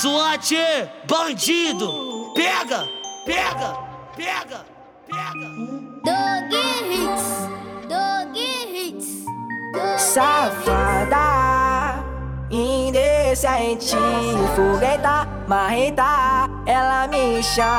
SWAT, bandido, pega, pega, pega, pega. Dog hits. Safada, indecente, fogueta, marreta. Ela me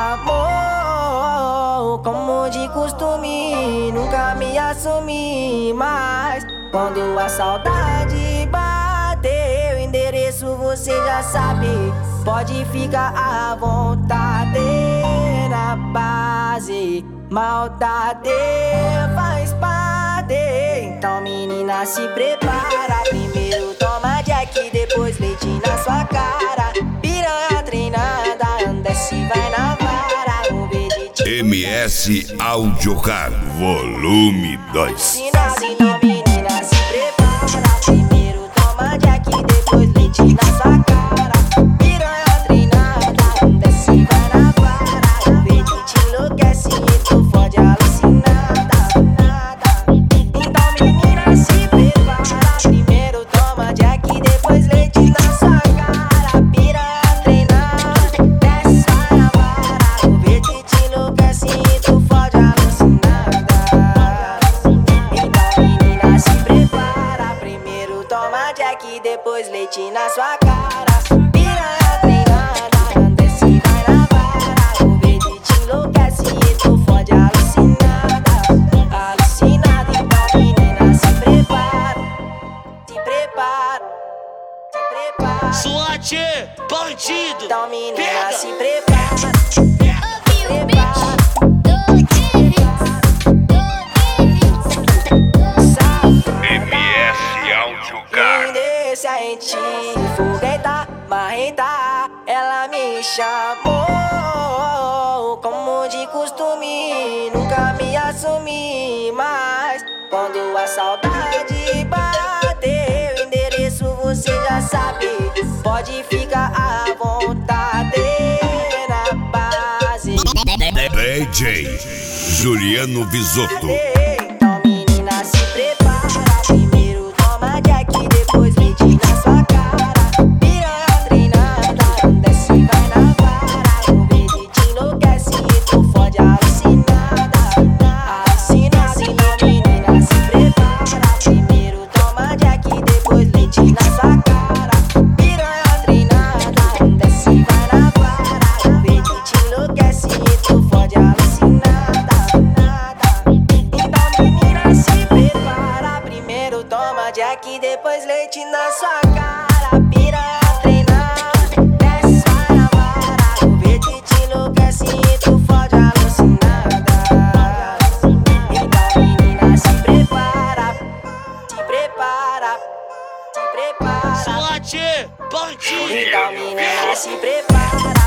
chamou como de costume, nunca me assumi. Mas quando a saudade bateu, endereço você já sabe. Pode ficar à vontade, na base, maldade faz parte. Então menina, se prepara. Primeiro toma Jack, depois leite na sua cara. Piranha treinada, desce vai na vara. Um beijo de MS Audiocar, volume 2. Então menina, se prepara. Primeiro toma Jack, depois leite na sua cara. Piranha treinada, desce vai na vara. Um beijo te enlouquece e tu fode alucinada. Então menina, se prepara. Primeiro toma Jack, depois leite na sua cara. Piranha treinada, desce vai na vara. Um beijo te enlouquece e tu fode alucinada. Então menina, se prepara. Primeiro toma Jack, depois leite na sua cara. Piranha treinada, desce vai na vara. O beijo te enlouquece e tu fode alucinada. Alucinada, então menina, se prepara. Se prepara, se prepara. SWAT, bandido, Então menina, pega, se prepara. MS Audiocar. Indecente, fogueta, marreta. Ela me chamou como de costume, nunca me assumi. Mas quando a saudade bateu, endereço você já sabe. Pode ficar à vontade, na base. DJ Juliano Visotto. Então menina, se prepara. Primeiro toma Jack, depois leite na sua cara. Piranha treinada, desce vai na vara. O beijo te enlouquece e tu fode alucinada. Alucinada, então menina, se prepara. Primeiro toma Jack, depois leite na sua cara. Piranha treinada, desce vai na vara. O beijo te enlouquece e tu fode alucinada. Então menina, se prepara. Primeiro toma Jack, depois leite na sua cara. Piranha treinada, desce vai na vara. O beijo te enlouquece e tu fode alucinada. Então menina, se prepara. Se prepara, se prepara. SWAT, bandido, Então menina, se prepara.